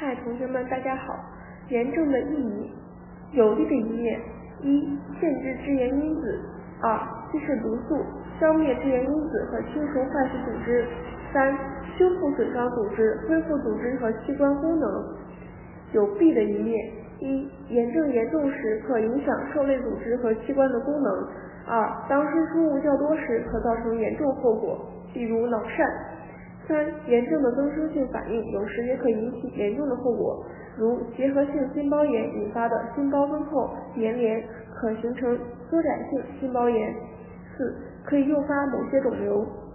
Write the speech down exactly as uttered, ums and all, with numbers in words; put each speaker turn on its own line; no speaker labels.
嗨，同学们，大家好。炎症的意义，有利的一面：一、限制致炎因子；二、稀释毒素，消灭致炎因子和清除坏死组织；三、修复损伤组织，恢复组织和器官功能。有弊的一面：一、炎症严重时可影响受类组织和器官的功能；二、当渗出物较多时可造成严重后果，例如脑疝；三、炎症的增生性反应有时也可引起严重的后果，如结核性心包炎引发的心包增厚粘连，可形成缩窄性心包炎；四、可以诱发某些肿瘤。